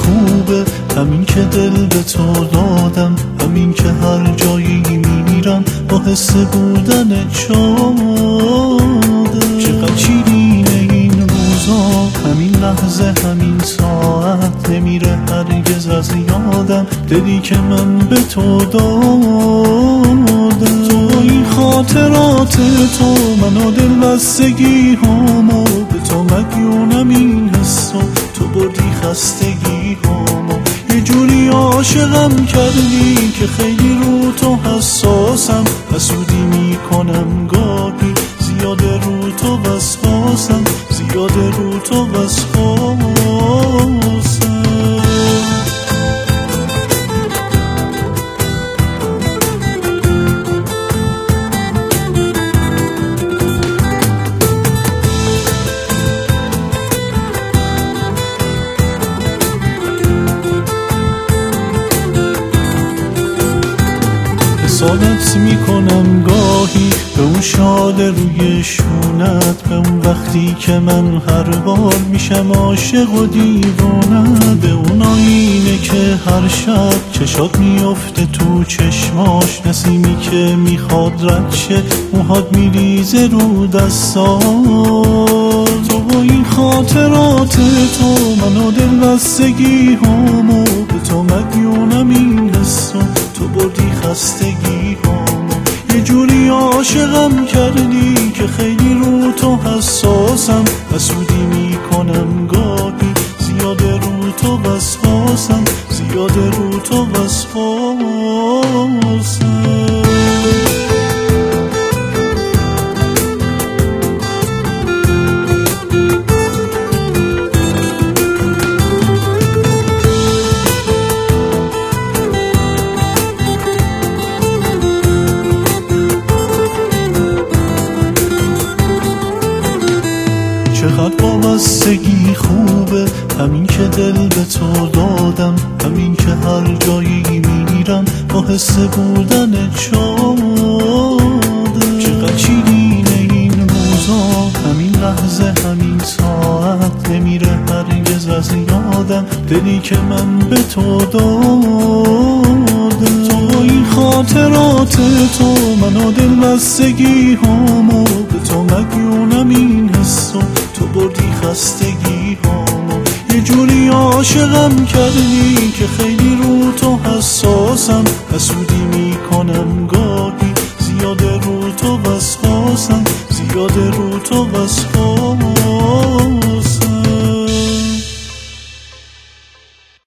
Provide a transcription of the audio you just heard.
خوبه، همین که دل به تو دادم، همین که هر جایی میرم با حس بودن شادم. چقدر شیرینه این روزا، همین لحظه همین ساعت، نمیره هرگز از یادم دلی که من به تو دادم. تو این خاطرات تو، من و دلبستگی هامو، به تو مدیونم این حسو، تو بردی خستگی هامو. یه جوری عاشقم کردی که خیلی رو تو حساسم، حسودی میکنم گاهی، زیاده رو تو وسواسم، زیاده رو تو وسواسم. حسادت میکنم گاهی به اون شال روی شونت، به اون وقتی که من هر بار میشم عاشق و دیوانت، به اون آینه که هر شب چشات میفته تو چشماش، نسیمی که میخواد رد شه، موهات میریزه رو دستات. تو و این خاطرات تو، من و دلبستگی هامو، به تو مدیونم این حسو، تو بردی خستگی هامو. یه جوری عاشقم کردی که خیلی رو تو حساسم، حسودی میکنم گاهی، زیاده رو تو وسواسم، زیاده رو تو وسواسم. چقدر وابستگی خوبه، همین که دل به تو دادم، همین که هر جایی میرم با حس بودن شادم. چقدر شیرینه این روزا، همین لحظه همین ساعت، نمیره هرگز از یادم دلی که من به تو دادم. تو این خاطرات تو، من و دلبستگی هامو، به تو مدیونم این حسو، تو بردی خستگی هامو. یه جوری عاشقم کردی که خیلی رو تو حساسم، حسودی میکنم